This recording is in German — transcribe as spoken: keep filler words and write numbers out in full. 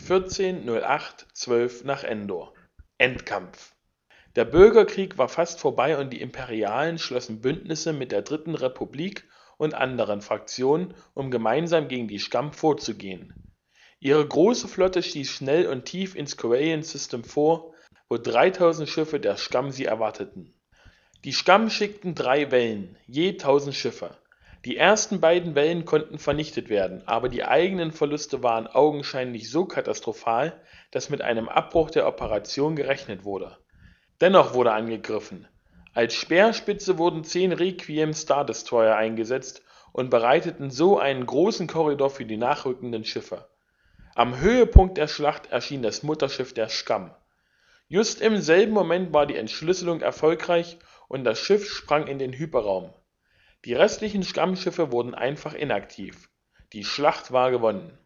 vierzehn null acht zwölf nach Endor. Endkampf. Der Bürgerkrieg war fast vorbei und die Imperialen schlossen Bündnisse mit der Dritten Republik und anderen Fraktionen, um gemeinsam gegen die Scum vorzugehen. Ihre große Flotte stieß schnell und tief ins Quarian System vor, wo dreitausend Schiffe der Scum sie erwarteten. Die Scum schickten drei Wellen, je tausend Schiffe. Die ersten beiden Wellen konnten vernichtet werden, aber die eigenen Verluste waren augenscheinlich so katastrophal, dass mit einem Abbruch der Operation gerechnet wurde. Dennoch wurde angegriffen. Als Speerspitze wurden zehn Requiem Star Destroyer eingesetzt und bereiteten so einen großen Korridor für die nachrückenden Schiffe. Am Höhepunkt der Schlacht erschien das Mutterschiff der Scum. Just im selben Moment war die Entschlüsselung erfolgreich und das Schiff sprang in den Hyperraum. Die restlichen Scum-Schiffe wurden einfach inaktiv. Die Schlacht war gewonnen.